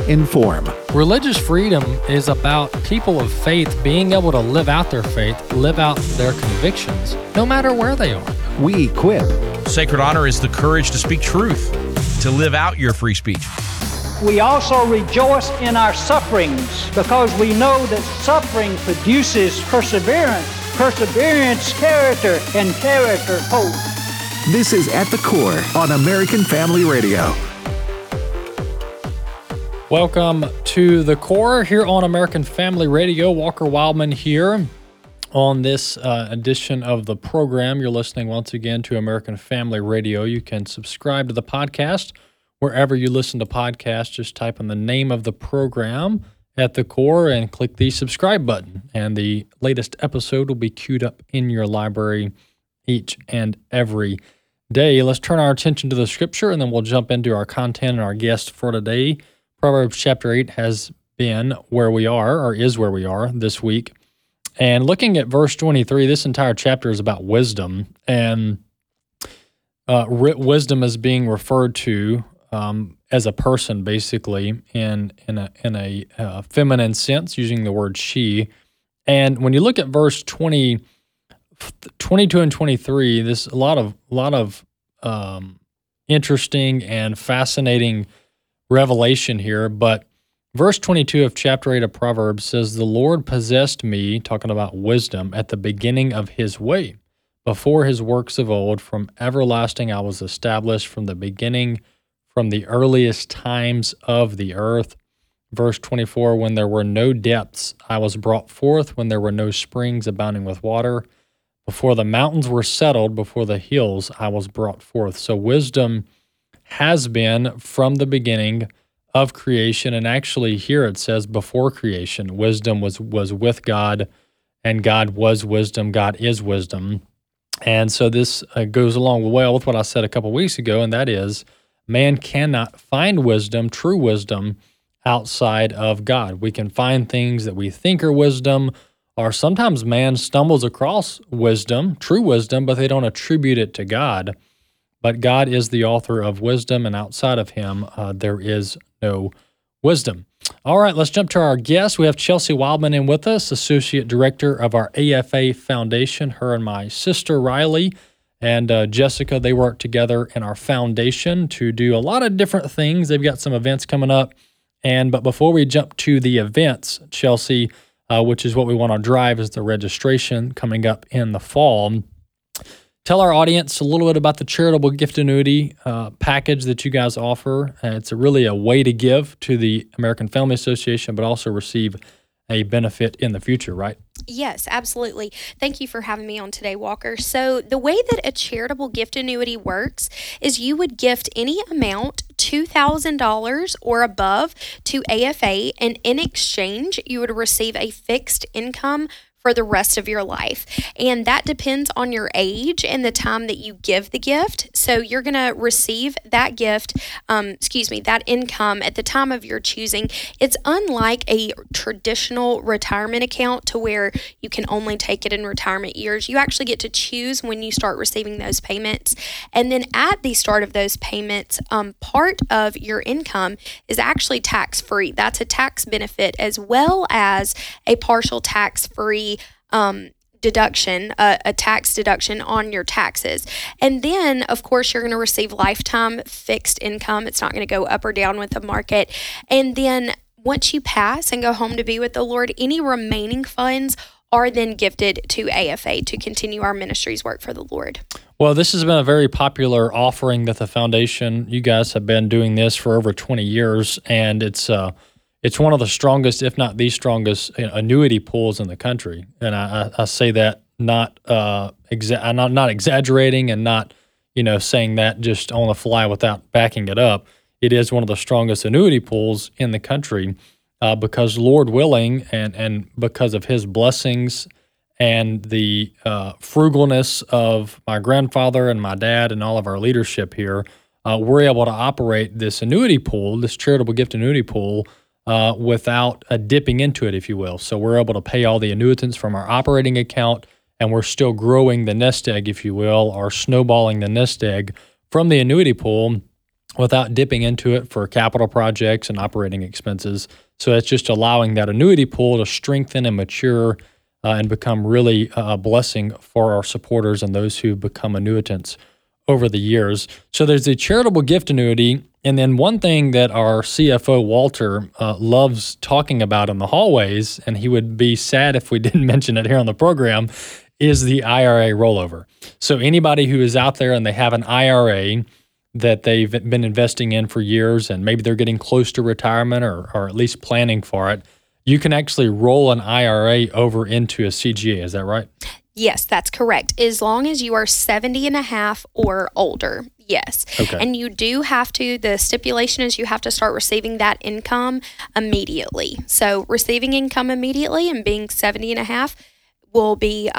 inform. Religious freedom is about people of faith being able to live out their faith, live out their convictions, no matter where they are. We equip. Sacred honor is the courage to speak truth, to live out your free speech. We also rejoice in our sufferings because we know that suffering produces perseverance, perseverance, character, and character, hope. This is At the Core on American Family Radio. Welcome to The Core here on American Family Radio. Walker Wildman here on this edition of the program. You're listening once again to American Family Radio. You can subscribe to the podcast wherever you listen to podcasts. Just type in the name of the program At the Core and click the subscribe button. And the latest episode will be queued up in your library each and every day. Let's turn our attention to the scripture and then we'll jump into our content and our guest for today. Proverbs chapter 8 has been where we are, or is where we are this week. And looking at verse 23, this entire chapter is about wisdom. And wisdom is being referred to as a person, basically, in a feminine sense, using the word she. And when you look at verse 22 and 23, there's a lot of interesting and fascinating revelation here, but verse 22 of chapter 8 of Proverbs says, "The Lord possessed me," talking about wisdom, "at the beginning of his way, before his works of old. From everlasting I was established, from the beginning, from the earliest times of the earth." Verse 24, "When there were no depths, I was brought forth, when there were no springs abounding with water. Before the mountains were settled, before the hills, I was brought forth." So wisdom has been from the beginning of creation, and actually here it says before creation, wisdom was with God, and God was wisdom, God is wisdom. And so this goes along well with what I said a couple weeks ago, and that is man cannot find wisdom, true wisdom, outside of God. We can find things that we think are wisdom, or sometimes man stumbles across wisdom, true wisdom, but they don't attribute it to God. But God is the author of wisdom, and outside of him, there is no wisdom. All right, let's jump to our guest. We have Chelsea Wildman in with us, Associate Director of our AFA Foundation. Her and my sister, Riley, and Jessica, they work together in our foundation to do a lot of different things. They've got some events coming up. But before we jump to the events, Chelsea, which is what we want to drive, is the registration coming up in the fall. Tell our audience a little bit about the charitable gift annuity package that you guys offer. It's really a way to give to the American Family Association, but also receive a benefit in the future, right? Yes, absolutely. Thank you for having me on today, Walker. So the way that a charitable gift annuity works is you would gift any amount, $2,000 or above, to AFA, and in exchange, you would receive a fixed income for the rest of your life. And that depends on your age and the time that you give the gift. So you're going to receive that gift, that income at the time of your choosing. It's unlike a traditional retirement account to where you can only take it in retirement years. You actually get to choose when you start receiving those payments. And then at the start of those payments, part of your income is actually tax-free. That's a tax benefit as well as a partial tax-free deduction, a tax deduction on your taxes. And then, of course, you're going to receive lifetime fixed income. It's not going to go up or down with the market. And then once you pass and go home to be with the Lord, any remaining funds are then gifted to AFA to continue our ministry's work for the Lord. Well, this has been a very popular offering that the foundation, you guys have been doing this for over 20 years, and it's one of the strongest, if not the strongest, annuity pools in the country. And I say that not exaggerating and not saying that just on the fly without backing it up. It is one of the strongest annuity pools in the country because Lord willing and because of his blessings and the frugalness of my grandfather and my dad and all of our leadership here, we're able to operate this annuity pool, this charitable gift annuity pool, without dipping into it, if you will. So we're able to pay all the annuitants from our operating account, and we're still growing the nest egg, if you will, or snowballing the nest egg from the annuity pool without dipping into it for capital projects and operating expenses. So it's just allowing that annuity pool to strengthen and mature and become really a blessing for our supporters and those who become annuitants over the years. So there's the charitable gift annuity. And then one thing that our CFO, Walter, loves talking about in the hallways, and he would be sad if we didn't mention it here on the program, is the IRA rollover. So anybody who is out there and they have an IRA that they've been investing in for years, and maybe they're getting close to retirement or at least planning for it, you can actually roll an IRA over into a CGA. Is that right? Yes, that's correct. As long as you are 70 and a half or older. Yes. Okay. And you do have to, the stipulation is you have to start receiving that income immediately. So receiving income immediately and being 70 and a half will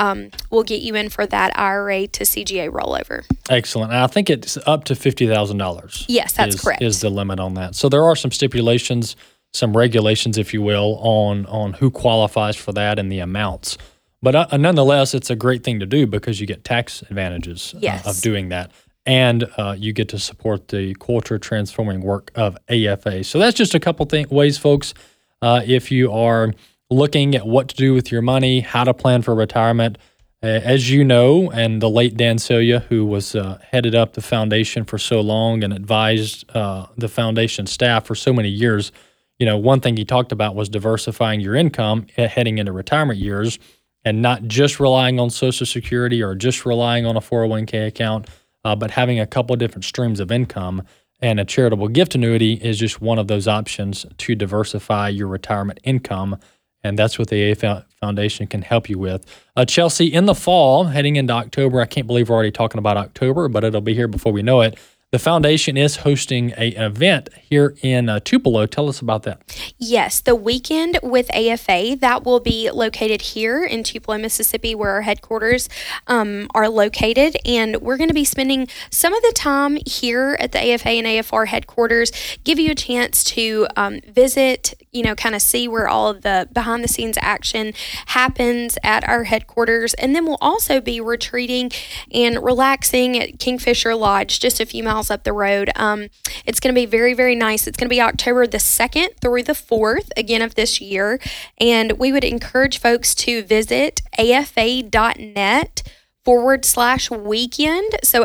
get you in for that IRA to CGA rollover. Excellent. And I think it's up to $50,000. Yes, that's correct. Is the limit on that. So there are some stipulations, some regulations, if you will, on who qualifies for that and the amounts. But nonetheless, it's a great thing to do because you get tax advantages of doing that. And you get to support the culture transforming work of AFA. So that's just a couple ways, folks. If you are looking at what to do with your money, how to plan for retirement, as you know, and the late Dan Celia, who was headed up the foundation for so long and advised the foundation staff for so many years, one thing he talked about was diversifying your income heading into retirement years and not just relying on Social Security or just relying on a 401k account, but having a couple of different streams of income. And a charitable gift annuity is just one of those options to diversify your retirement income. And that's what the AFA Foundation can help you with. Chelsea, in the fall, heading into October, I can't believe we're already talking about October, but it'll be here before we know it. The foundation is hosting an event here in Tupelo. Tell us about that. Yes, the Weekend with AFA, that will be located here in Tupelo, Mississippi, where our headquarters are located. And we're going to be spending some of the time here at the AFA and AFR headquarters, give you a chance to visit, kind of see where all of the behind the scenes action happens at our headquarters. And then we'll also be retreating and relaxing at Kingfisher Lodge, just a few miles up the road. It's going to be very, very nice. It's going to be October the 2nd through the 4th, again, of this year. And we would encourage folks to visit afa.net/weekend. So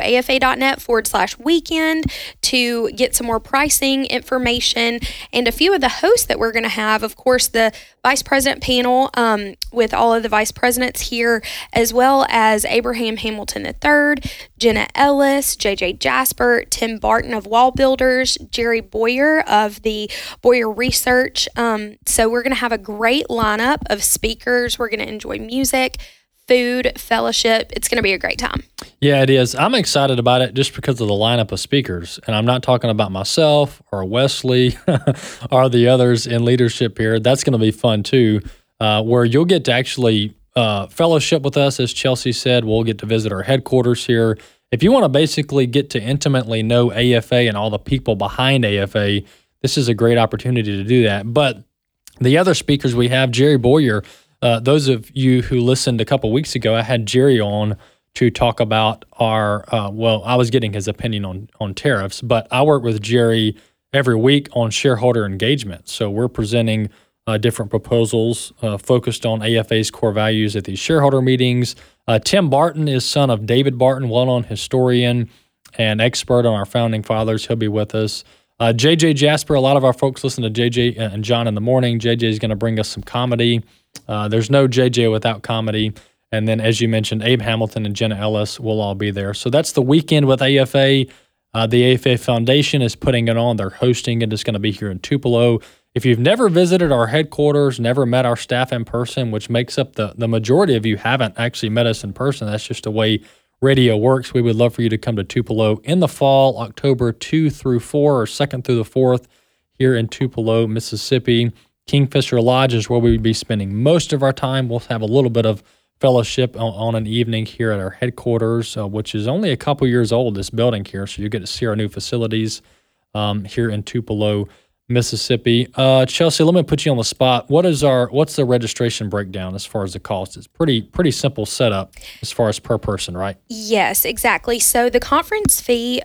afa.net/weekend to get some more pricing information. And a few of the hosts that we're going to have, of course, the Vice President panel with all of the Vice Presidents here, as well as Abraham Hamilton III, Jenna Ellis, J.J. Jasper, Tim Barton of Wall Builders, Jerry Boyer of the Boyer Research. So we're going to have a great lineup of speakers. We're going to enjoy music, food, fellowship. It's going to be a great time. Yeah, it is. I'm excited about it just because of the lineup of speakers. And I'm not talking about myself or Wesley or the others in leadership here. That's going to be fun too, where you'll get to actually fellowship with us. As Chelsea said, we'll get to visit our headquarters here. If you want to basically get to intimately know AFA and all the people behind AFA, this is a great opportunity to do that. But the other speakers we have, Jerry Boyer, those of you who listened a couple weeks ago, I had Jerry on to talk about our, I was getting his opinion on tariffs, but I work with Jerry every week on shareholder engagement. So we're presenting different proposals focused on AFA's core values at these shareholder meetings. Tim Barton is son of David Barton, well-known historian and expert on our founding fathers. He'll be with us. J.J. Jasper, a lot of our folks listen to J.J. and John in the morning. J.J. is going to bring us some comedy. There's no J.J. without comedy. And then, as you mentioned, Abe Hamilton and Jenna Ellis will all be there. So that's the Weekend with AFA. The AFA Foundation is putting it on. They're hosting it. It's going to be here in Tupelo. If you've never visited our headquarters, never met our staff in person, which makes up the majority of you haven't actually met us in person, that's just the way radio works. We would love for you to come to Tupelo in the fall, October 2 through 4 or 2nd through the 4th here in Tupelo, Mississippi. Kingfisher Lodge is where we would be spending most of our time. We'll have a little bit of fellowship on an evening here at our headquarters, which is only a couple years old, this building here. So you get to see our new facilities here in Tupelo, Mississippi. Chelsea, let me put you on the spot. What's the registration breakdown as far as the cost? It's pretty simple setup as far as per person, right? Yes, exactly. So the conference fee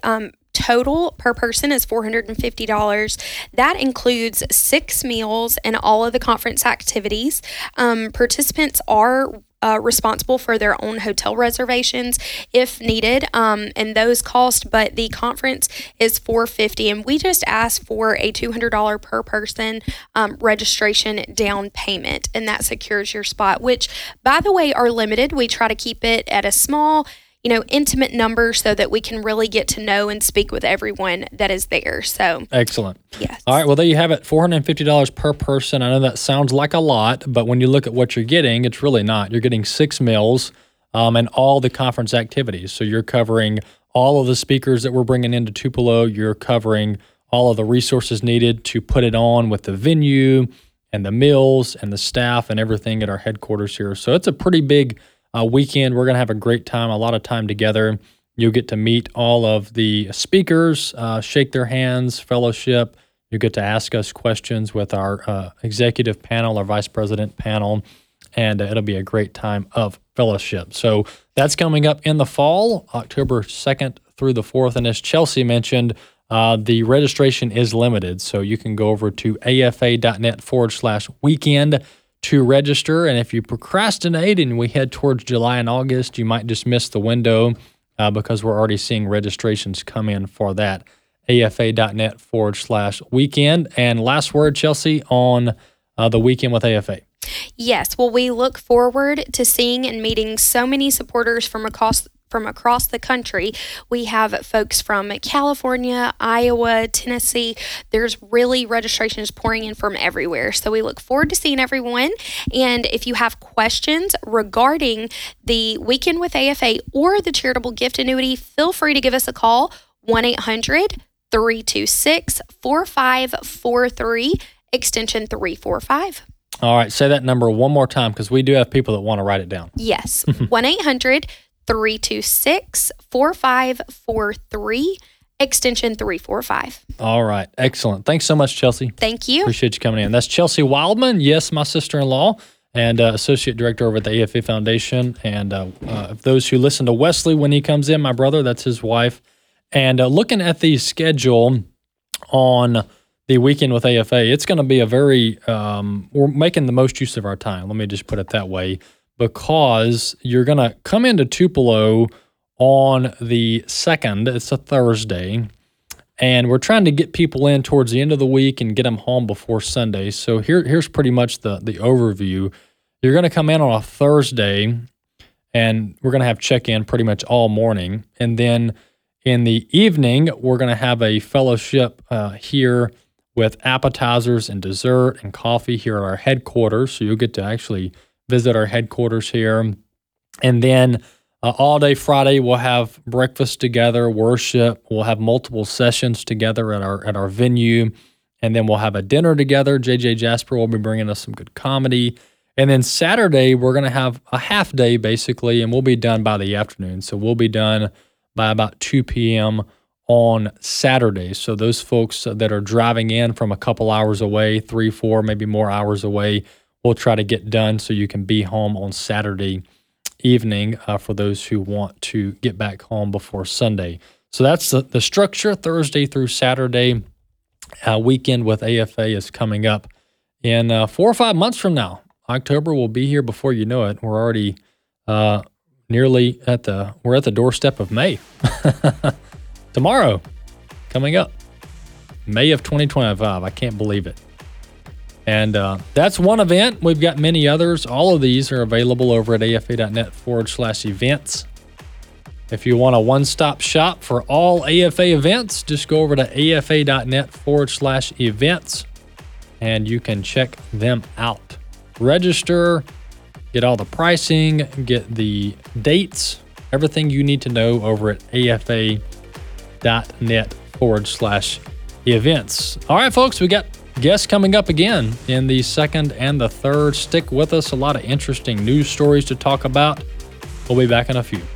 total per person is $450. That includes 6 meals and all of the conference activities. Participants are responsible for their own hotel reservations if needed, and those cost, but the conference is $450, and we just ask for a $200 per person registration down payment, and that secures your spot, which, by the way, are limited. We try to keep it at a small, intimate number so that we can really get to know and speak with everyone that is there. So excellent. Yes. All right. Well, there you have it. $450 per person. I know that sounds like a lot, but when you look at what you're getting, it's really not. You're getting 6 meals and all the conference activities. So you're covering all of the speakers that we're bringing into Tupelo. You're covering all of the resources needed to put it on with the venue and the meals and the staff and everything at our headquarters here. So it's a pretty big weekend. We're going to have a great time, a lot of time together. You'll get to meet all of the speakers, shake their hands, fellowship. You get to ask us questions with our executive panel, our vice president panel, and it'll be a great time of fellowship. So that's coming up in the fall, October 2nd through the 4th. And as Chelsea mentioned, the registration is limited. So you can go over to afa.net/weekend to register. And if you procrastinate and we head towards July and August, you might just miss the window because we're already seeing registrations come in for that. afa.net/weekend. And last word, Chelsea, on the weekend with AFA. Yes. Well, we look forward to seeing and meeting so many supporters from across the country. We have folks from California, Iowa, Tennessee. There's really registrations pouring in from everywhere. So we look forward to seeing everyone. And if you have questions regarding the Weekend with AFA or the charitable gift annuity, feel free to give us a call, 1-800-326-4543, extension 345. All right, say that number one more time because we do have people that want to write it down. Yes, 1-800-326-4543, extension 345. All right, excellent. Thanks so much, Chelsea. Thank you. Appreciate you coming in. That's Chelsea Wildman, yes, my sister-in-law, and Associate Director over at the AFA Foundation. And those who listen to Wesley when he comes in, my brother, that's his wife. And looking at the schedule on the Weekend with AFA, it's going to be a very, we're making the most use of our time. Let me just put it that way, because you're going to come into Tupelo on the 2nd. It's a Thursday, and we're trying to get people in towards the end of the week and get them home before Sunday. So here's pretty much the overview. You're going to come in on a Thursday, and we're going to have check-in pretty much all morning. And then in the evening, we're going to have a fellowship here with appetizers and dessert and coffee here at our headquarters. So you'll get to actually visit our headquarters here. And then all day Friday, we'll have breakfast together, worship. We'll have multiple sessions together at our venue. And then we'll have a dinner together. JJ Jasper will be bringing us some good comedy. And then Saturday, we're going to have a half day basically, and we'll be done by the afternoon. So we'll be done by about 2 p.m. on Saturday. So those folks that are driving in from a couple hours away, 3, 4, maybe more hours away, we'll try to get done so you can be home on Saturday evening for those who want to get back home before Sunday. So that's the structure. Thursday through Saturday. Weekend with AFA is coming up in 4 or 5 months from now. October will be here before you know it. We're already nearly at the doorstep of May. Tomorrow, coming up, May of 2025. I can't believe it. And that's one event. We've got many others. All of these are available over at afa.net/events. If you want a one-stop shop for all AFA events, just go over to afa.net/events and you can check them out. Register, get all the pricing, get the dates, everything you need to know over at afa.net/events. All right, folks, we got guests coming up again in the 2nd and the 3rd. Stick with us. A lot of interesting news stories to talk about. We'll be back in a few.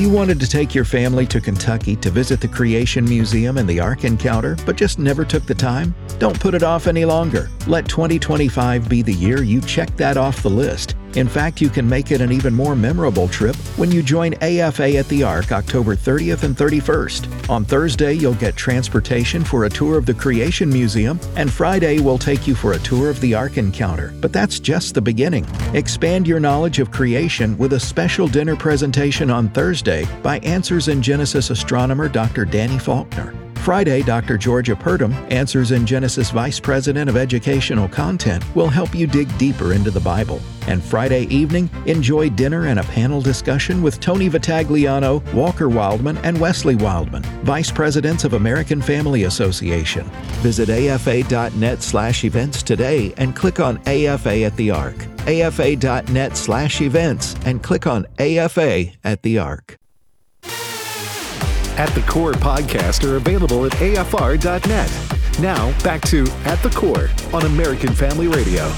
you wanted to take your family to Kentucky to visit the Creation Museum and the Ark Encounter, but just never took the time? Don't put it off any longer. Let 2025 be the year you check that off the list. In fact, you can make it an even more memorable trip when you join AFA at the Ark October 30th and 31st. On Thursday, you'll get transportation for a tour of the Creation Museum, and Friday we'll take you for a tour of the Ark Encounter. But that's just the beginning. Expand your knowledge of creation with a special dinner presentation on Thursday by Answers in Genesis astronomer Dr. Danny Faulkner. Friday, Dr. Georgia Purdom, Answers in Genesis Vice President of Educational Content, will help you dig deeper into the Bible. And Friday evening, enjoy dinner and a panel discussion with Tony Vitagliano, Walker Wildman, and Wesley Wildman, Vice Presidents of American Family Association. Visit afa.net/events today and click on AFA at the Ark. afa.net/events and click on AFA at the Ark. At the Core podcasts are available at afr.net. Now, back to At the Core on American Family Radio.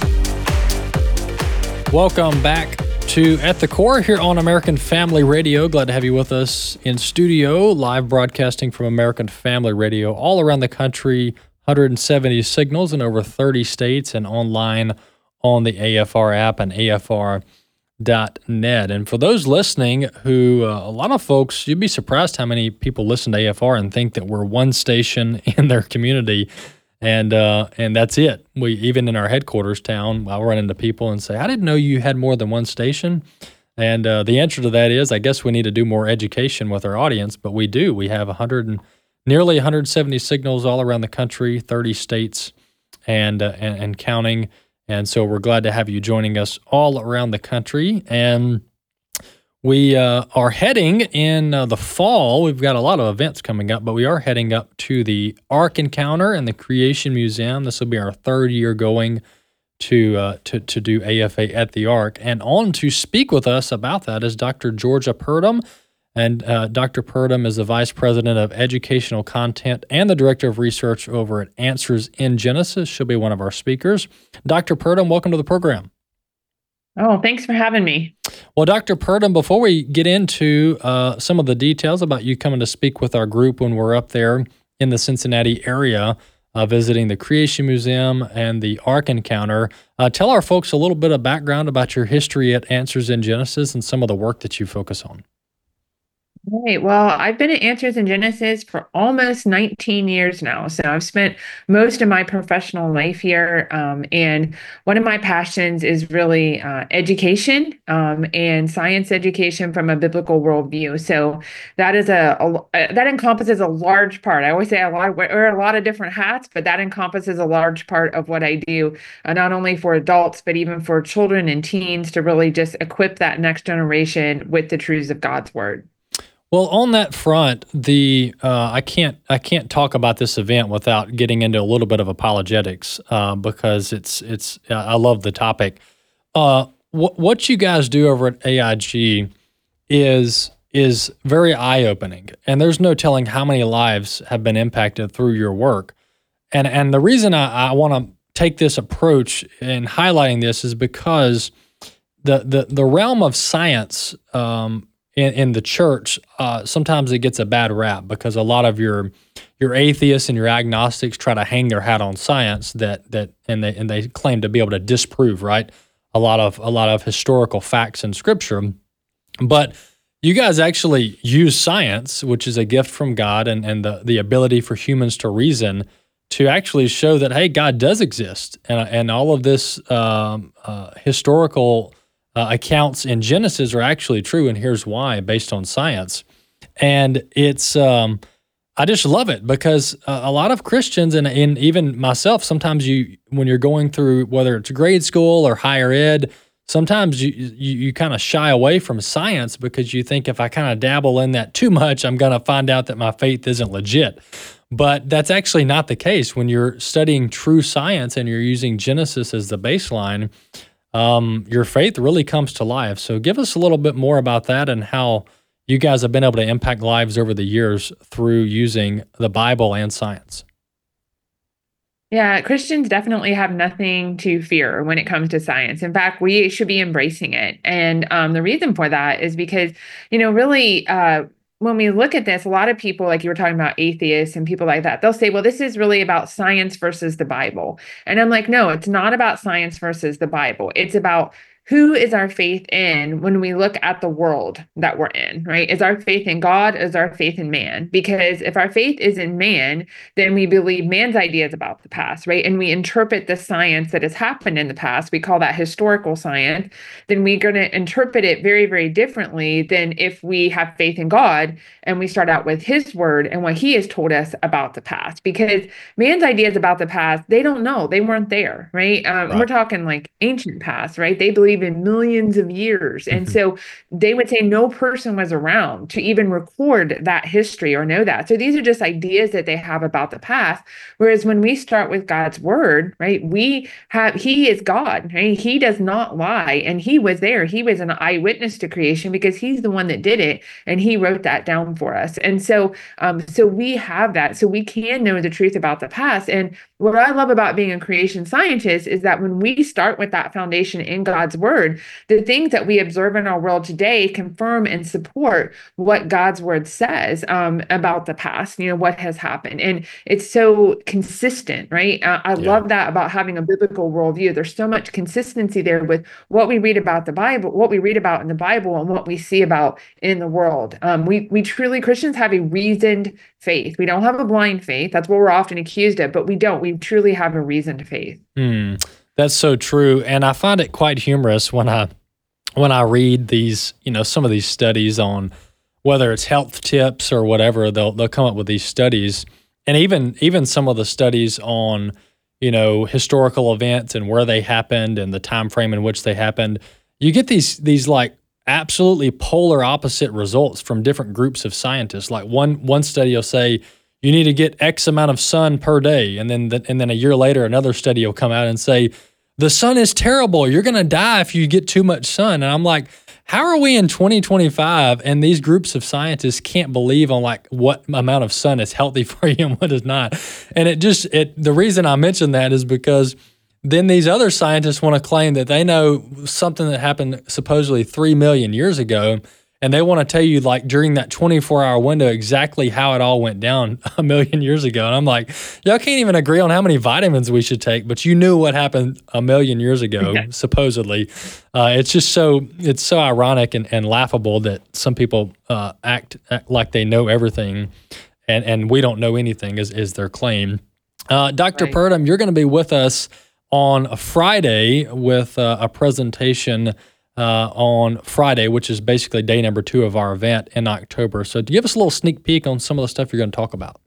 Welcome back to At the Core here on American Family Radio. Glad to have you with us in studio, live broadcasting from American Family Radio all around the country, 170 signals in over 30 states, and online on the AFR app and afr.net. And for those listening who, a lot of folks, you'd be surprised how many people listen to AFR and think that we're one station in their community, and that's it. We, even in our headquarters town, I'll run into people and say, I didn't know you had more than one station. And the answer to that is, I guess we need to do more education with our audience, but we do. We have nearly 170 signals all around the country, 30 states and counting. And so we're glad to have you joining us all around the country. And we are heading in the fall. We've got a lot of events coming up, but we are heading up to the Ark Encounter and the Creation Museum. This will be our third year going to do AFA at the Ark. And on to speak with us about that is Dr. Georgia Purdom. And Dr. Purdom is the Vice President of Educational Content and the Director of Research over at Answers in Genesis. She'll be one of our speakers. Dr. Purdom, welcome to the program. Oh, thanks for having me. Well, Dr. Purdom, before we get into some of the details about you coming to speak with our group when we're up there in the Cincinnati area, visiting the Creation Museum and the Ark Encounter, tell our folks a little bit of background about your history at Answers in Genesis and some of the work that you focus on. Right. Well, I've been at Answers in Genesis for almost 19 years now. So I've spent most of my professional life here. And one of my passions is really education and science education from a biblical worldview. So that is that encompasses a large part. I always say I wear a lot of different hats, but that encompasses a large part of what I do, not only for adults, but even for children and teens, to really just equip that next generation with the truths of God's word. Well, on that front, I can't talk about this event without getting into a little bit of apologetics because it's I love the topic. What you guys do over at AIG is very eye-opening, and there's no telling how many lives have been impacted through your work. And the reason I want to take this approach in highlighting this is because the realm of science in the church, sometimes it gets a bad rap because a lot of your atheists and your agnostics try to hang their hat on science and they claim to be able to disprove, right, a lot of historical facts in Scripture. But you guys actually use science, which is a gift from God, and the ability for humans to reason, to actually show that, hey, God does exist, and all of this historical accounts in Genesis are actually true, and here's why, based on science. And it's I just love it because a lot of Christians and even myself, sometimes when you're going through, whether it's grade school or higher ed, sometimes you kind of shy away from science because you think if I kind of dabble in that too much, I'm going to find out that my faith isn't legit. But that's actually not the case. When you're studying true science and you're using Genesis as the baseline, your faith really comes to life. So give us a little bit more about that and how you guys have been able to impact lives over the years through using the Bible and science. Yeah, Christians definitely have nothing to fear when it comes to science. In fact, we should be embracing it. And the reason for that is because, really, when we look at this, a lot of people, like you were talking about atheists and people like that, they'll say, well, this is really about science versus the Bible. And I'm like, no, it's not about science versus the Bible. It's about who is our faith in when we look at the world that we're in, right? Is our faith in God? Is our faith in man? Because if our faith is in man, then we believe man's ideas about the past, right? And we interpret the science that has happened in the past. We call that historical science. Then we're going to interpret it very, very differently than if we have faith in God and we start out with his word and what he has told us about the past. Because man's ideas about the past, they don't know. They weren't there, right? We're talking like ancient past, right? They believe in millions of years. And so they would say no person was around to even record that history or know that. So these are just ideas that they have about the past. Whereas when we start with God's word, right, he is God, right? He does not lie. And he was there. He was an eyewitness to creation because he's the one that did it. And he wrote that down for us. And so we have that. So we can know the truth about the past. And what I love about being a creation scientist is that when we start with that foundation in God's word, the things that we observe in our world today confirm and support what God's word says about the past, what has happened. And it's so consistent, right? I love that about having a biblical worldview. There's so much consistency there with what we read about the Bible, what we read about in the Bible, and what we see about in the world. We truly, Christians have a reasoned faith. We don't have a blind faith. That's what we're often accused of, but we don't. We truly have a reasoned faith. That's so true. And I find it quite humorous when I read these, some of these studies on whether it's health tips or whatever, they'll come up with these studies. And even some of the studies on, historical events and where they happened and the time frame in which they happened, you get these like absolutely polar opposite results from different groups of scientists. Like one study will say you need to get X amount of sun per day, and then a year later another study will come out and say the sun is terrible. You're going to die if you get too much sun. And I'm like, how are we in 2025 and these groups of scientists can't believe on like what amount of sun is healthy for you and what is not? And the reason I mention that is because then these other scientists want to claim that they know something that happened supposedly 3 million years ago, and they want to tell you like during that 24-hour window exactly how it all went down 1 million years ago. And I'm like, y'all can't even agree on how many vitamins we should take, but you knew what happened 1 million years ago, supposedly. It's so ironic and laughable that some people act like they know everything, and we don't know anything is their claim. Dr. Purdom, you're going to be with us on a Friday with a presentation on Friday, which is basically day number 2 of our event in October. So give us a little sneak peek on some of the stuff you're going to talk about.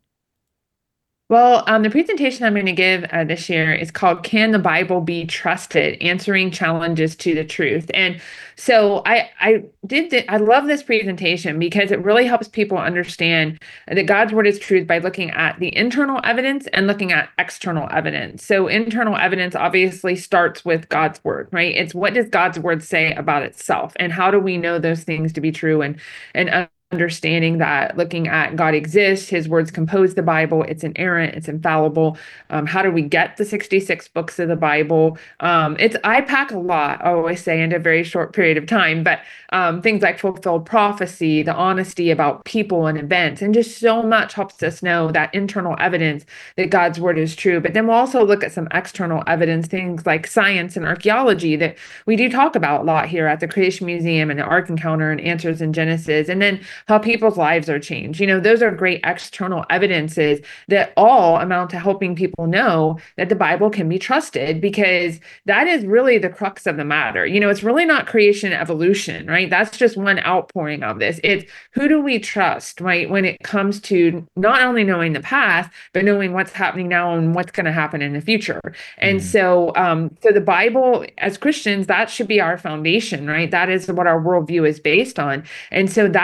Well, the presentation I'm going to give this year is called Can the Bible Be Trusted? Answering Challenges to the Truth. And so I love this presentation because it really helps people understand that God's word is truth by looking at the internal evidence and looking at external evidence. So internal evidence obviously starts with God's word, right? It's what does God's word say about itself, and how do we know those things to be true, and understanding that looking at God exists, his words compose the Bible, it's inerrant, it's infallible. How do we get the 66 books of the Bible? I pack a lot, I always say, in a very short period of time, but things like fulfilled prophecy, the honesty about people and events, and just so much helps us know that internal evidence that God's word is true. But then we'll also look at some external evidence, things like science and archaeology that we do talk about a lot here at the Creation Museum and the Ark Encounter and Answers in Genesis. And then how people's lives are changed. Those are great external evidences that all amount to helping people know that the Bible can be trusted, because that is really the crux of the matter. It's really not creation evolution, right? That's just one outpouring of this. It's who do we trust, right? When it comes to not only knowing the past, but knowing what's happening now and what's going to happen in the future. And so the Bible, as Christians, that should be our foundation, right? That is what our worldview is based on. And so that's what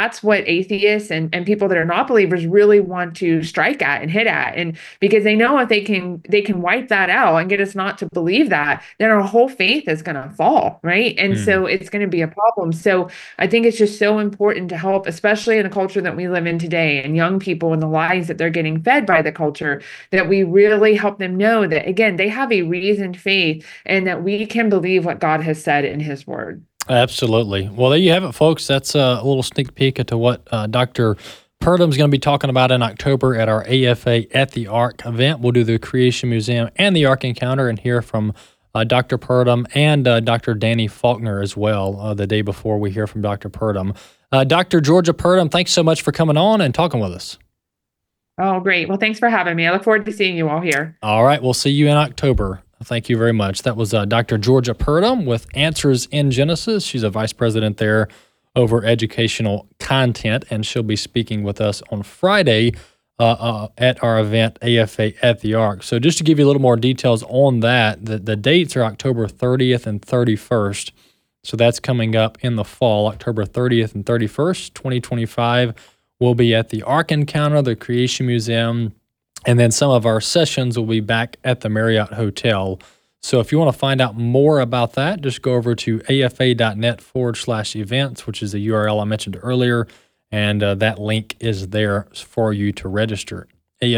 atheists and people that are not believers really want to strike at and hit at. And because they know if they can wipe that out and get us not to believe that, then our whole faith is going to fall, right? And so it's going to be a problem. So I think it's just so important to help, especially in the culture that we live in today, and young people and the lies that they're getting fed by the culture, that we really help them know that, again, they have a reasoned faith and that we can believe what God has said in his word. Absolutely. Well, there you have it, folks. That's a little sneak peek into what Dr. Purdum's going to be talking about in October at our AFA at the Ark event. We'll do the Creation Museum and the Ark Encounter and hear from Dr. Purdum and Dr. Danny Faulkner as well the day before we hear from Dr. Purdum. Dr. Georgia Purdum, thanks so much for coming on and talking with us. Oh, great. Well, thanks for having me. I look forward to seeing you all here. All right. We'll see you in October. Thank you very much. That was Dr. Georgia Purdum with Answers in Genesis. She's a vice president there over educational content, and she'll be speaking with us on Friday at our event, AFA at the Ark. So just to give you a little more details on that, the dates are October 30th and 31st. So that's coming up in the fall, October 30th and 31st, 2025. We'll be at the Ark Encounter, the Creation Museum, and then some of our sessions will be back at the Marriott Hotel. So if you want to find out more about that, just go over to afa.net/events, which is the URL I mentioned earlier, and that link is there for you to register,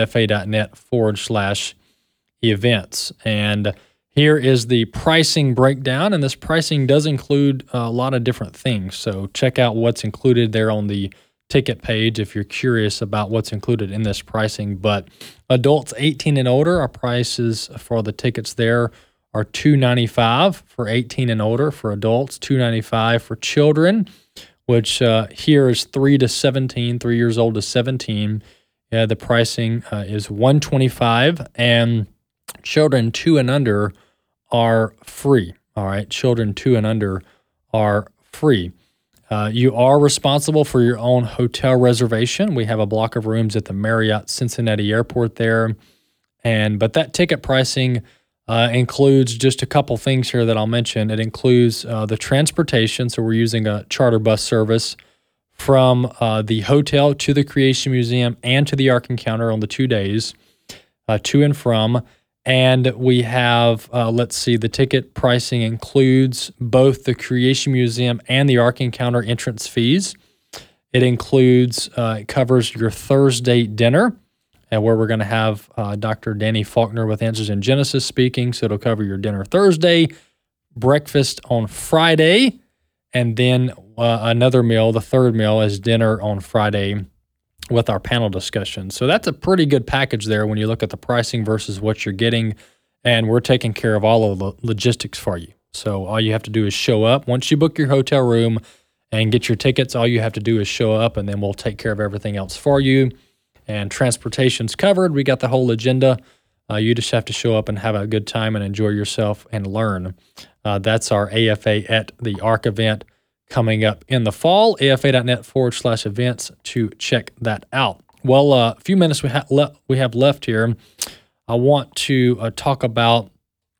afa.net/events. And here is the pricing breakdown, and this pricing does include a lot of different things. So check out what's included there on the ticket page if you're curious about what's included in this pricing. But adults 18 and older, our prices for the tickets there are $295 for 18 and older for adults, $295 for children, which here is 3 years old to 17. The pricing is $125, and children 2 and under are free. All right, children 2 and under are free. You are responsible for your own hotel reservation. We have a block of rooms at the Marriott Cincinnati Airport there. But that ticket pricing includes just a couple things here that I'll mention. It includes the transportation. So we're using a charter bus service from the hotel to the Creation Museum and to the Ark Encounter on the 2 days, to and from. And we have, the ticket pricing includes both the Creation Museum and the Ark Encounter entrance fees. It includes, it covers your Thursday dinner, where we're going to have Dr. Danny Faulkner with Answers in Genesis speaking. So it'll cover your dinner Thursday, breakfast on Friday, and then another meal, the third meal, is dinner on Friday with our panel discussion. So that's a pretty good package there when you look at the pricing versus what you're getting, and we're taking care of all of the logistics for you. So all you have to do is show up. Once you book your hotel room and get your tickets, all you have to do is show up, and then we'll take care of everything else for you. And transportation's covered. We got the whole agenda. You just have to show up and have a good time and enjoy yourself and learn. That's our AFA at the Ark event coming up in the fall, afa.net/events to check that out. Well, a few minutes we have left here. I want to talk about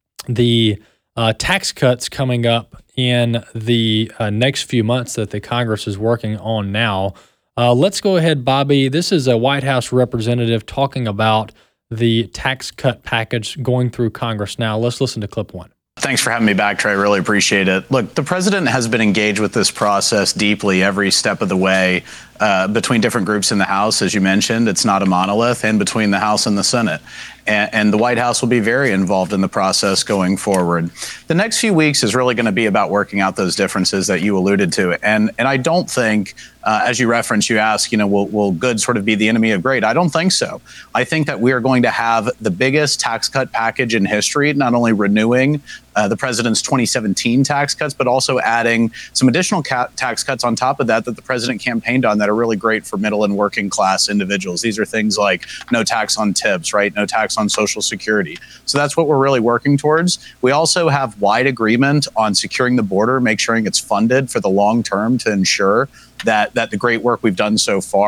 the tax cuts coming up in the next few months that the Congress is working on now. Let's go ahead, Bobby. This is a White House representative talking about the tax cut package going through Congress now. Let's listen to clip 1. Thanks for having me back, Trey. Really appreciate it. Look, the president has been engaged with this process deeply every step of the way between different groups in the House, as you mentioned. It's not a monolith, and between the House and the Senate. And the White House will be very involved in the process going forward. The next few weeks is really going to be about working out those differences that you alluded to. And I don't think, as you referenced, you ask, will good sort of be the enemy of great? I don't think so. I think that we are going to have the biggest tax cut package in history, not only renewing the president's 2017 tax cuts, but also adding some additional tax cuts on top of that the president campaigned on that are really great for middle and working class individuals. These are things like no tax on tips, right? No tax on Social Security. So that's what we're really working towards. We also have wide agreement on securing the border, make sure it's funded for the long term to ensure that the great work we've done so far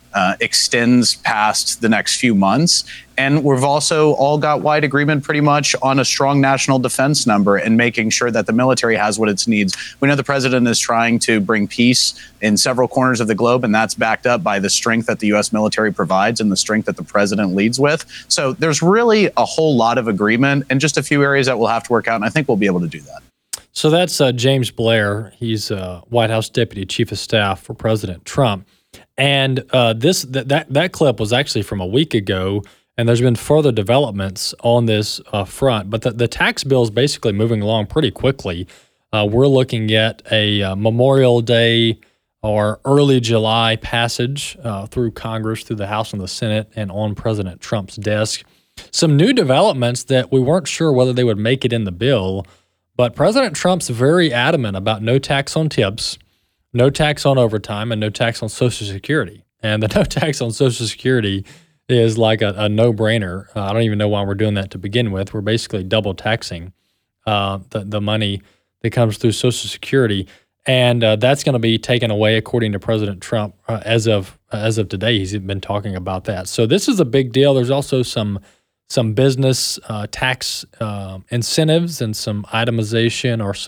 extends past the next few months. And we've also all got wide agreement pretty much on a strong national defense number and making sure that the military has what it needs. We know the president is trying to bring peace in several corners of the globe, and that's backed up by the strength that the U.S. military provides and the strength that the president leads with. So there's really a whole lot of agreement and just a few areas that we'll have to work out, and I think we'll be able to do that. So that's James Blair. He's White House Deputy Chief of Staff for President Trump. And that clip was actually from a week ago, and there's been further developments on this front. But the tax bill is basically moving along pretty quickly. We're looking at a Memorial Day or early July passage through Congress, through the House and the Senate, and on President Trump's desk. Some new developments that we weren't sure whether they would make it in the bill, but President Trump's very adamant about no tax on tips, no tax on overtime, and no tax on Social Security. And the no tax on Social Security is like a no-brainer. I don't even know why we're doing that to begin with. We're basically double taxing the money that comes through Social Security, and that's going to be taken away, according to President Trump, as of today. He's been talking about that. So this is a big deal. There's also some business tax incentives and some itemization or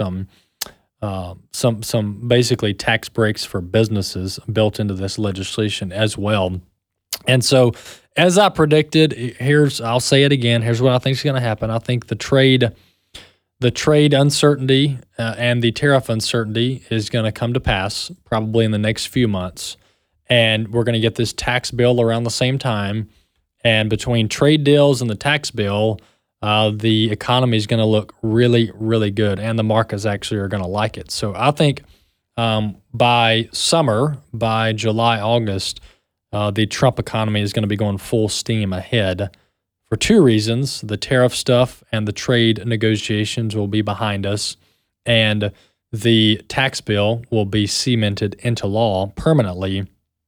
some basically tax breaks for businesses built into this legislation as well. And so, as I predicted, I'll say it again, here's what I think is going to happen. I think the trade uncertainty and the tariff uncertainty is going to come to pass probably in the next few months. And we're going to get this tax bill around the same time. And between trade deals and the tax bill, the economy is going to look really, really good, and the markets actually are going to like it. So I think by summer, by July, August, the Trump economy is going to be going full steam ahead for two reasons. The tariff stuff and the trade negotiations will be behind us, and the tax bill will be cemented into law permanently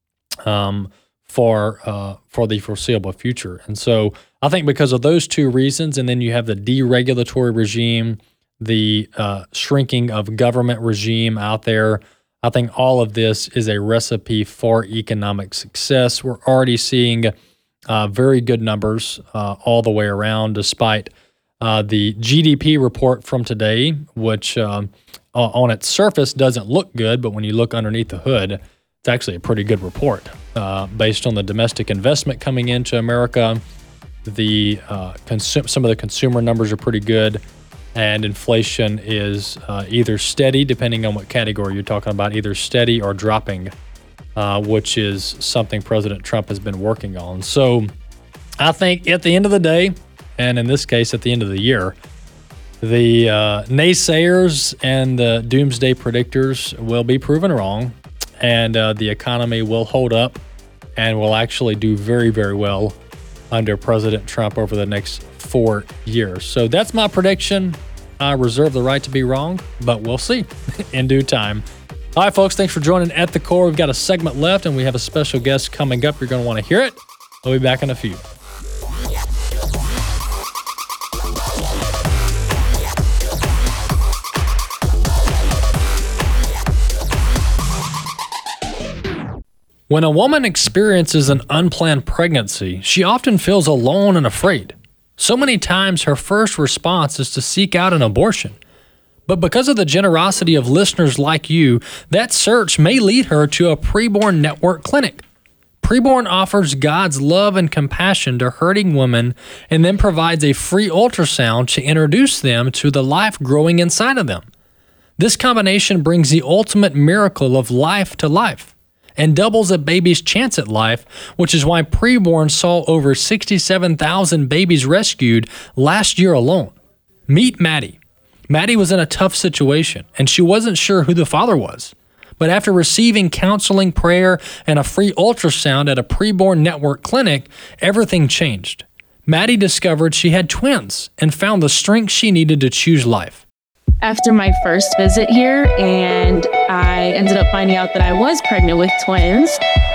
for the foreseeable future. And so I think because of those two reasons, and then you have the deregulatory regime, the shrinking of government regime out there, I think all of this is a recipe for economic success. We're already seeing very good numbers all the way around, despite the GDP report from today, which on its surface doesn't look good, but when you look underneath the hood, it's actually a pretty good report based on the domestic investment coming into America. Some of the consumer numbers are pretty good, and inflation is either steady, depending on what category you're talking about, either steady or dropping, which is something President Trump has been working on. So I think at the end of the day, and in this case at the end of the year, the naysayers and the doomsday predictors will be proven wrong, and the economy will hold up and will actually do very, very well under President Trump over the next 4 years. So that's my prediction. I reserve the right to be wrong, but we'll see in due time. All right, folks, thanks for joining At the Core. We've got a segment left, and we have a special guest coming up. You're going to want to hear it. We'll be back in a few. When a woman experiences an unplanned pregnancy, she often feels alone and afraid. So many times her first response is to seek out an abortion. But because of the generosity of listeners like you, that search may lead her to a Preborn Network clinic. Preborn offers God's love and compassion to hurting women and then provides a free ultrasound to introduce them to the life growing inside of them. This combination brings the ultimate miracle of life to life and doubles a baby's chance at life, which is why Preborn saw over 67,000 babies rescued last year alone. Meet Maddie. Maddie was in a tough situation, and she wasn't sure who the father was. But after receiving counseling, prayer, and a free ultrasound at a Preborn Network clinic, everything changed. Maddie discovered she had twins and found the strength she needed to choose life. After my first visit here, and I ended up finding out that I was pregnant with twins.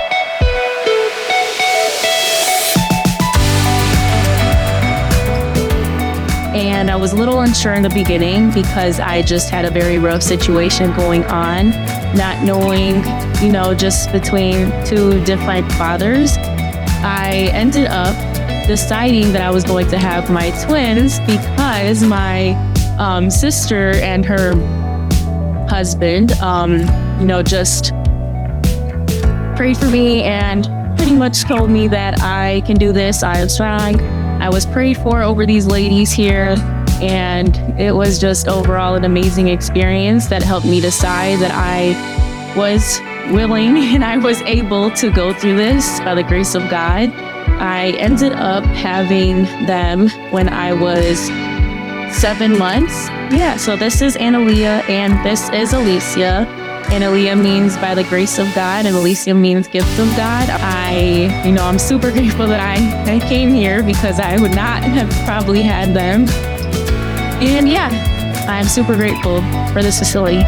And I was a little unsure in the beginning because I just had a very rough situation going on. not knowing, just between two different fathers, I ended up deciding that I was going to have my twins because my sister and her husband, just prayed for me and pretty much told me that I can do this, I am strong. I was prayed for over these ladies here, and it was just overall an amazing experience that helped me decide that I was willing and I was able to go through this by the grace of God. I ended up having them when I was 7 months. Yeah, so this is Analia and this is Alicia. Analia means by the grace of God and Alicia means gift of God. I'm super grateful that I came here because I would not have probably had them. And yeah, I'm super grateful for this facility.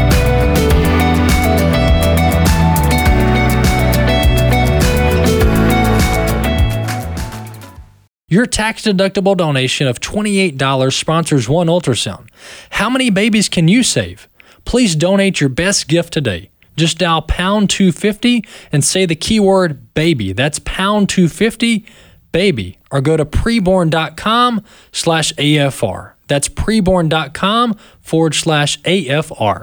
Your tax-deductible donation of $28 sponsors one ultrasound. How many babies can you save? Please donate your best gift today. Just dial pound 250 and say the keyword baby. That's pound 250 baby. Or go to preborn.com/AFR. That's preborn.com/AFR.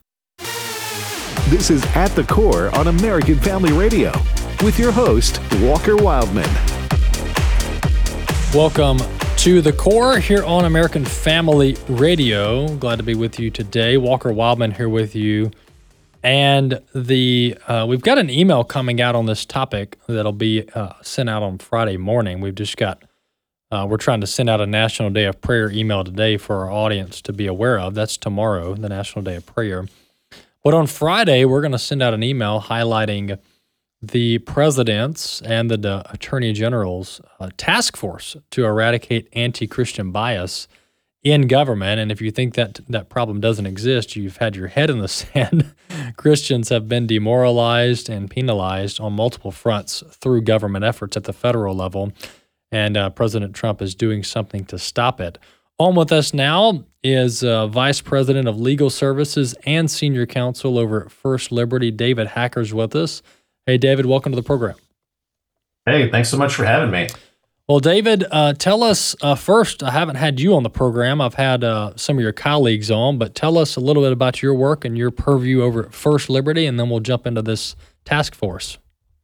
This is At the Core on American Family Radio with your host, Walker Wildman. Welcome to The Core here on American Family Radio. Glad to be with you today. Walker Wildman here with you. And we've got an email coming out on this topic that'll be sent out on Friday morning. We're trying to send out a National Day of Prayer email today for our audience to be aware of. That's tomorrow, the National Day of Prayer. But on Friday, we're going to send out an email highlighting the president's and the attorney general's task force to eradicate anti-Christian bias in government. And if you think that problem doesn't exist, you've had your head in the sand. Christians have been demoralized and penalized on multiple fronts through government efforts at the federal level, and President Trump is doing something to stop it. On with us now is Vice President of Legal Services and Senior Counsel over at First Liberty, David Hacker's with us. Hey, David, welcome to the program. Hey, thanks so much for having me. Well, David, tell us first, I haven't had you on the program. I've had some of your colleagues on, but tell us a little bit about your work and your purview over at First Liberty, and then we'll jump into this task force.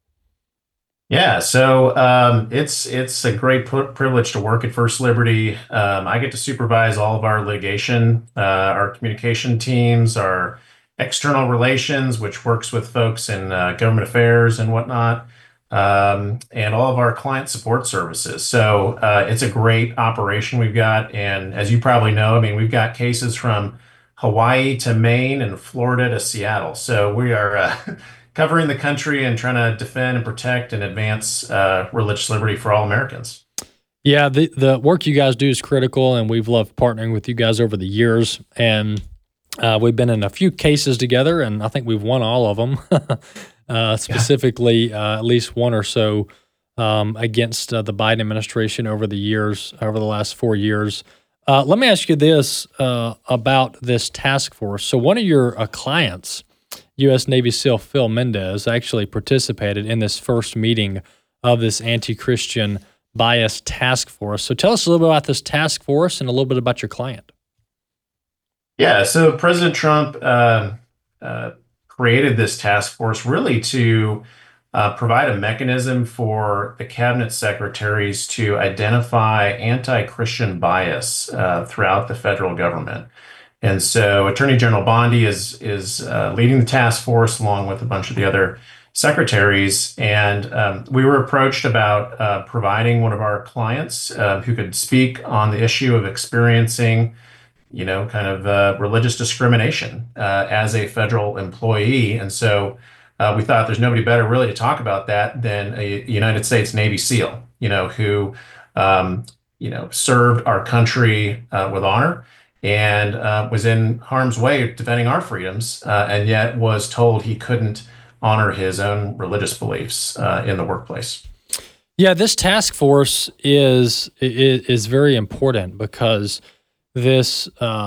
Yeah, so it's a great privilege to work at First Liberty. I get to supervise all of our litigation, our communication teams, our external relations, which works with folks in government affairs and whatnot, and all of our client support services. So it's a great operation we've got. And as you probably know, we've got cases from Hawaii to Maine and Florida to Seattle. So we are covering the country and trying to defend and protect and advance religious liberty for all Americans. Yeah, the work you guys do is critical, and we've loved partnering with you guys over the years. And we've been in a few cases together, and I think we've won all of them, specifically at least one or so against the Biden administration over the last 4 years. Let me ask you this about this task force. So one of your clients, U.S. Navy SEAL Phil Mendez, actually participated in this first meeting of this anti-Christian bias task force. So tell us a little bit about this task force and a little bit about your client. Yeah, so President Trump created this task force really to provide a mechanism for the cabinet secretaries to identify anti-Christian bias throughout the federal government. And so Attorney General Bondi is leading the task force along with a bunch of the other secretaries. And we were approached about providing one of our clients who could speak on the issue of experiencing religious discrimination as a federal employee. And so we thought there's nobody better really to talk about that than a United States Navy SEAL, who, served our country with honor and was in harm's way defending our freedoms, and yet was told he couldn't honor his own religious beliefs in the workplace. Yeah, this task force is very important because this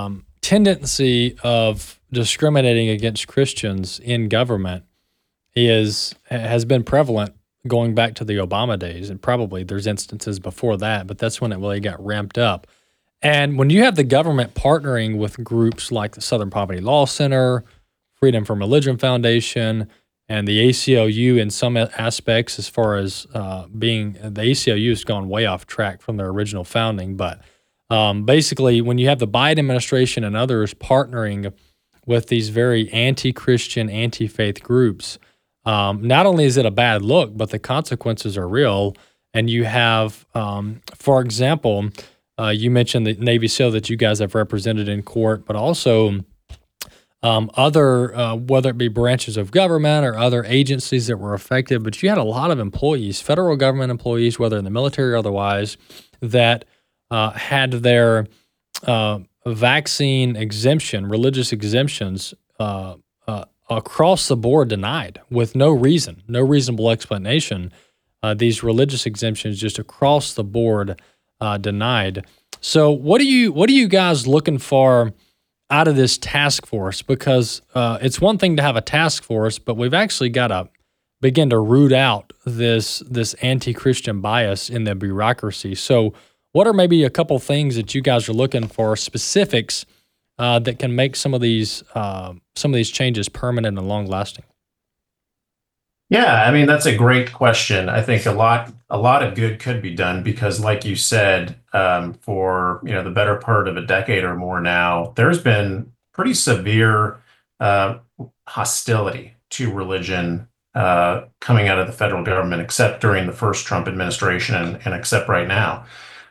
tendency of discriminating against Christians in government has been prevalent going back to the Obama days, and probably there's instances before that, but that's when it really got ramped up. And when you have the government partnering with groups like the Southern Poverty Law Center, Freedom from Religion Foundation, and the ACLU in some aspects, as far as being the ACLU has gone way off track from their original founding, but basically when you have the Biden administration and others partnering with these very anti-Christian, anti-faith groups, not only is it a bad look, but the consequences are real. And you have, for example, you mentioned the Navy SEAL that you guys have represented in court, but also other, whether it be branches of government or other agencies that were affected, but you had a lot of employees, federal government employees, whether in the military or otherwise, that had their vaccine exemption, religious exemptions, across the board denied with no reason, no reasonable explanation. These religious exemptions just across the board denied. So what are you guys looking for out of this task force? Because it's one thing to have a task force, but we've actually got to begin to root out this anti-Christian bias in the bureaucracy. So what are maybe a couple things that you guys are looking for, specifics that can make some of these changes permanent and long lasting? Yeah, I mean, that's a great question. I think a lot of good could be done because, like you said, for the better part of a decade or more now, there's been pretty severe hostility to religion coming out of the federal government, except during the first Trump administration and except right now.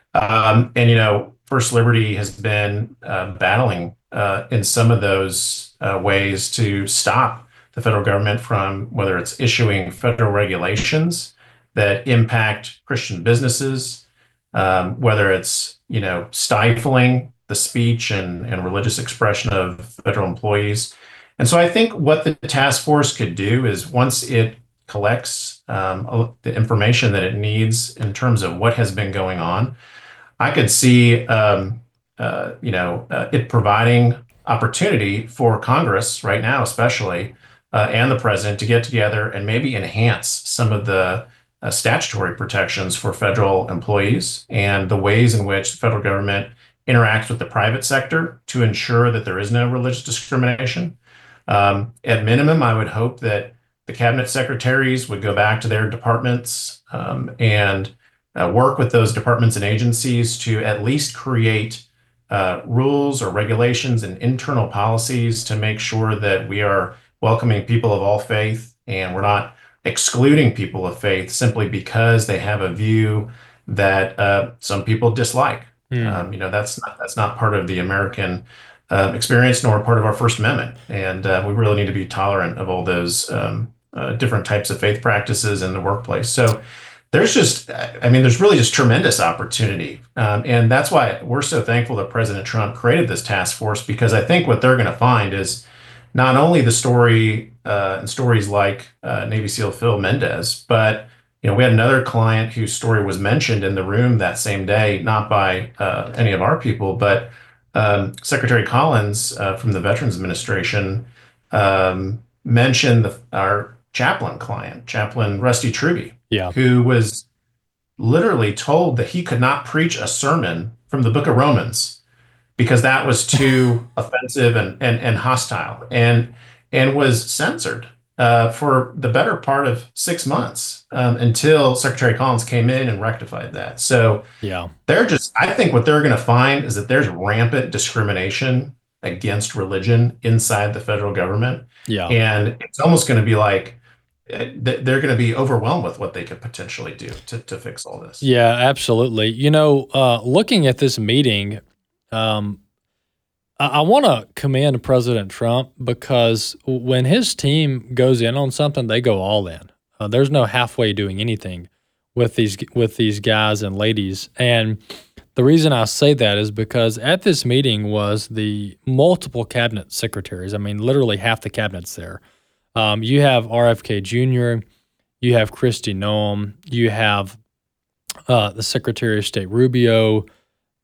First Liberty has been battling in some of those ways to stop the federal government from, whether it's issuing federal regulations that impact Christian businesses, whether it's stifling the speech and religious expression of federal employees. And so I think what the task force could do is, once it collects the information that it needs in terms of what has been going on, I could see it providing opportunity for Congress right now, especially, and the president, to get together and maybe enhance some of the statutory protections for federal employees and the ways in which the federal government interacts with the private sector to ensure that there is no religious discrimination. At minimum, I would hope that the cabinet secretaries would go back to their departments and work with those departments and agencies to at least create rules or regulations and internal policies to make sure that we are welcoming people of all faith, and we're not excluding people of faith simply because they have a view that some people dislike. That's not part of the American experience, nor part of our First Amendment. And we really need to be tolerant of all those different types of faith practices in the workplace. So there's really just tremendous opportunity. And that's why we're so thankful that President Trump created this task force, because I think what they're going to find is not only the story and stories like Navy SEAL Phil Mendez, but we had another client whose story was mentioned in the room that same day, not by any of our people, but Secretary Collins from the Veterans Administration mentioned our chaplain client, Chaplain Rusty Truby, who was literally told that he could not preach a sermon from the book of Romans because that was too offensive and hostile, and was censored for the better part of 6 months until Secretary Collins came in and rectified that. So I think what they're going to find is that there's rampant discrimination against religion inside the federal government. And it's almost going to be like they're going to be overwhelmed with what they could potentially do to fix all this. Yeah, absolutely. Looking at this meeting, I want to commend President Trump, because when his team goes in on something, they go all in. There's no halfway doing anything with these guys and ladies. And the reason I say that is because at this meeting was the multiple cabinet secretaries. I mean, literally half the cabinet's there. You have RFK Jr., you have Kristi Noem, you have the Secretary of State Rubio,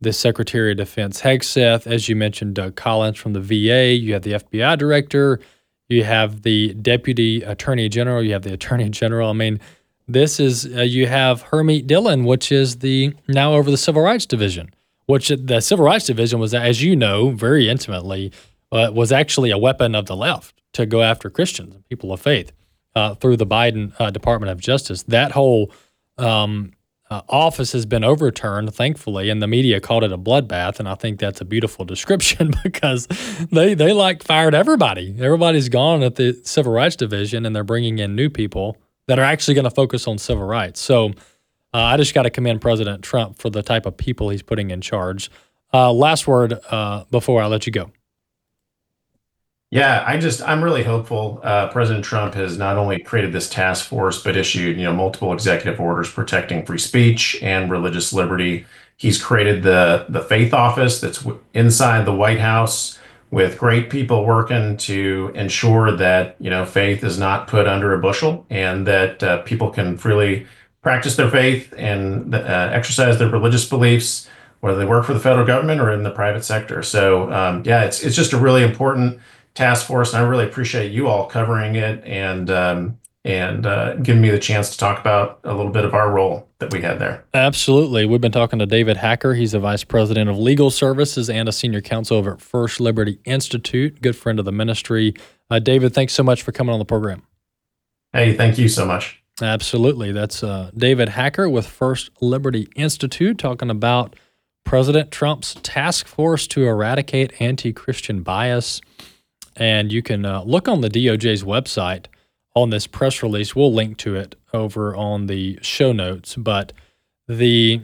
the Secretary of Defense Hegseth, as you mentioned, Doug Collins from the VA. You have the FBI director. You have the Deputy Attorney General. You have the Attorney General. I mean, this is you have Hermeet Dillon, which is the now over the Civil Rights Division, which the Civil Rights Division was, as you know, very intimately, was actually a weapon of the left to go after Christians and people of faith through the Biden Department of Justice. That whole office has been overturned, thankfully, and the media called it a bloodbath, and I think that's a beautiful description because they like fired everybody. Everybody's gone at the Civil Rights Division, and they're bringing in new people that are actually going to focus on civil rights. So I just got to commend President Trump for the type of people he's putting in charge. Last word before I let you go. Yeah, I'm really hopeful. President Trump has not only created this task force, but issued, multiple executive orders protecting free speech and religious liberty. He's created the Faith Office that's inside the White House with great people working to ensure that, faith is not put under a bushel and that people can freely practice their faith and exercise their religious beliefs, whether they work for the federal government or in the private sector. So, it's just a really important task force, and I really appreciate you all covering it and giving me the chance to talk about a little bit of our role that we had there. Absolutely. We've been talking to David Hacker. He's a vice president of legal services and a senior counsel over at First Liberty Institute, good friend of the ministry. David, thanks so much for coming on the program. Hey, thank you so much. Absolutely. That's David Hacker with First Liberty Institute talking about President Trump's task force to eradicate anti-Christian bias. And you can look on the DOJ's website on this press release. We'll link to it over on the show notes. But the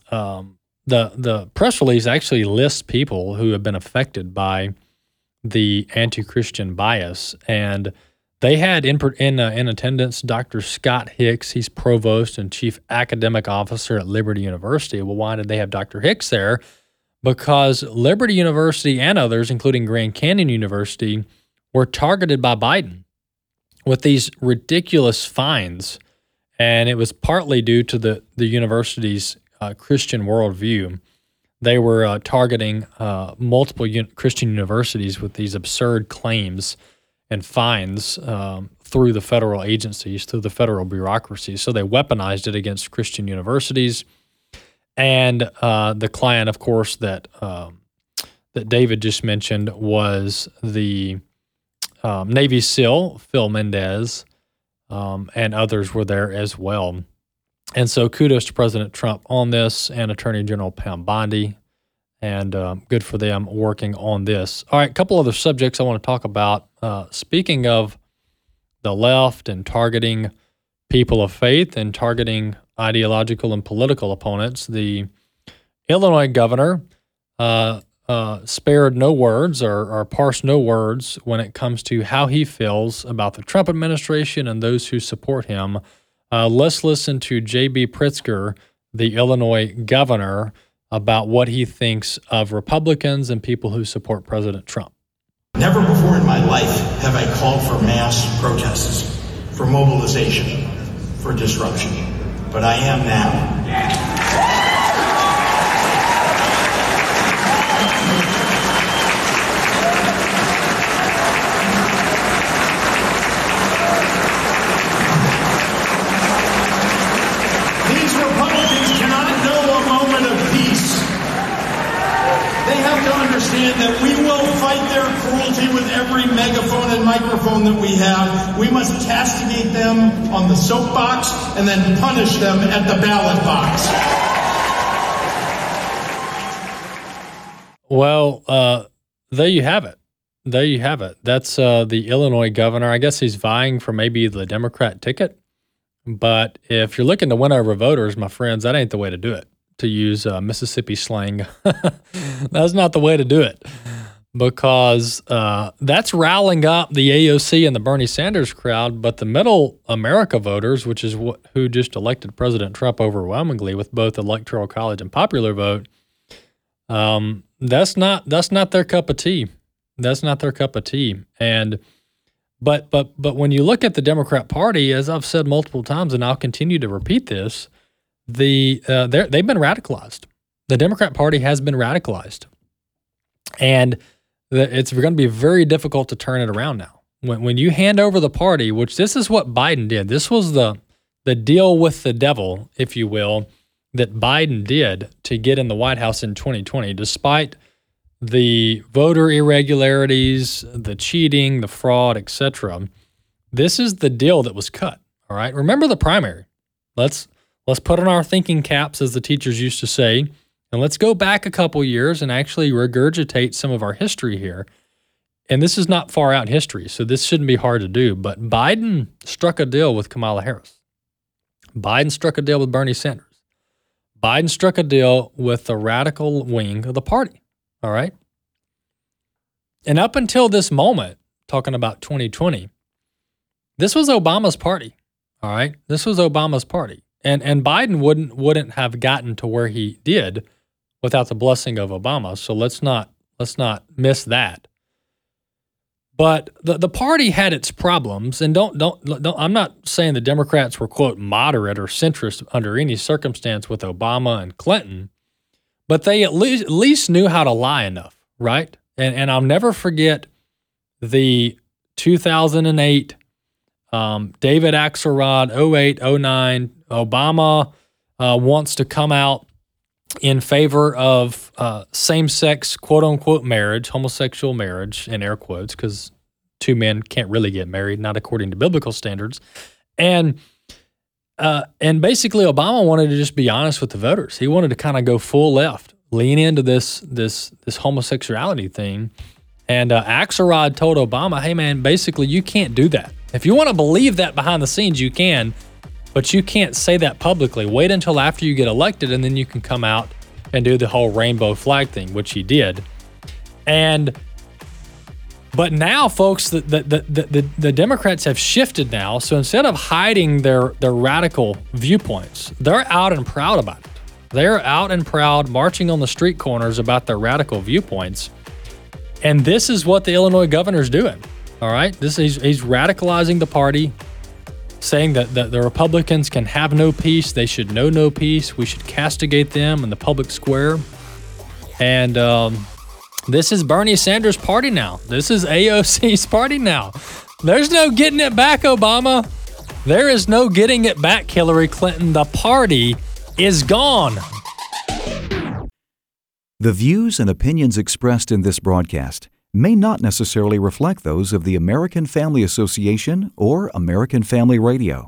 press release actually lists people who have been affected by the anti-Christian bias. And they had in attendance Dr. Scott Hicks. He's provost and chief academic officer at Liberty University. Well, why did they have Dr. Hicks there? Because Liberty University and others, including Grand Canyon University, were targeted by Biden with these ridiculous fines. And it was partly due to the university's Christian worldview. They were targeting multiple Christian universities with these absurd claims and fines through the federal agencies, through the federal bureaucracy. So they weaponized it against Christian universities. And the client, of course, that David just mentioned was the Navy SEAL, Phil Mendez, and others were there as well. And so kudos to President Trump on this and Attorney General Pam Bondi, and good for them working on this. All right, a couple other subjects I want to talk about. Speaking of the left and targeting people of faith and targeting ideological and political opponents, the Illinois governor spared no words or parsed no words when it comes to how he feels about the Trump administration and those who support him. Let's listen to J.B. Pritzker, the Illinois governor, about what he thinks of Republicans and people who support President Trump. Never before in my life have I called for mass protests, for mobilization, for disruption. But I am now. These Republicans cannot know a moment of peace. They have to understand that we will fight their cruelty with every megaphone and microphone that we have. We must castigate them on the soapbox and then punish them at the ballot box. Well, there you have it. There you have it. That's the Illinois governor. I guess he's vying for maybe the Democrat ticket. But if you're looking to win over voters, my friends, that ain't the way to do it. To use Mississippi slang, that's not the way to do it, because that's riling up the AOC and the Bernie Sanders crowd. But the middle America voters, which is who just elected President Trump overwhelmingly with both Electoral College and popular vote, that's not their cup of tea. That's not their cup of tea. And but when you look at the Democrat Party, as I've said multiple times, and I'll continue to repeat this, they've been radicalized. the Democrat Party has been radicalized. And it's going to be very difficult to turn it around now. When you hand over the party, which this is what Biden did. This was the deal with the devil, if you will, that Biden did to get in the White House in 2020, despite the voter irregularities, the cheating, the fraud, etc. This is the deal that was cut. All right. Remember the primary. Let's put on our thinking caps, as the teachers used to say, and let's go back a couple years and actually regurgitate some of our history here. And this is not far out history, so this shouldn't be hard to do. But Biden struck a deal with Kamala Harris. Biden struck a deal with Bernie Sanders. Biden struck a deal with the radical wing of the party. All right. And up until this moment, talking about 2020, this was Obama's party. All right. This was Obama's party. And Biden wouldn't have gotten to where he did without the blessing of Obama. So let's not miss that. But the party had its problems, and don't I'm not saying the Democrats were, quote, moderate or centrist under any circumstance with Obama and Clinton, but they at least knew how to lie enough, right? And I'll never forget the 2008 David Axelrod, 08, 09, Obama wants to come out in favor of same-sex, quote-unquote, marriage, homosexual marriage, in air quotes, because two men can't really get married, not according to biblical standards. And basically, Obama wanted to just be honest with the voters. He wanted to kind of go full left, lean into this homosexuality thing. And Axelrod told Obama, hey, man, basically, you can't do that. If you want to believe that behind the scenes, you can, but you can't say that publicly. Wait until after you get elected, and then you can come out and do the whole rainbow flag thing, which he did. But now, folks, the Democrats have shifted now. So instead of hiding their radical viewpoints, they're out and proud about it. They're out and proud, marching on the street corners about their radical viewpoints. And this is what the Illinois governor's doing. All right, he's radicalizing the party, saying that the Republicans can have no peace. They should know no peace. We should castigate them in the public square. And this is Bernie Sanders' party now. This is AOC's party now. There's no getting it back, Obama. There is no getting it back, Hillary Clinton. The party is gone. The views and opinions expressed in this broadcast may not necessarily reflect those of the American Family Association or American Family Radio.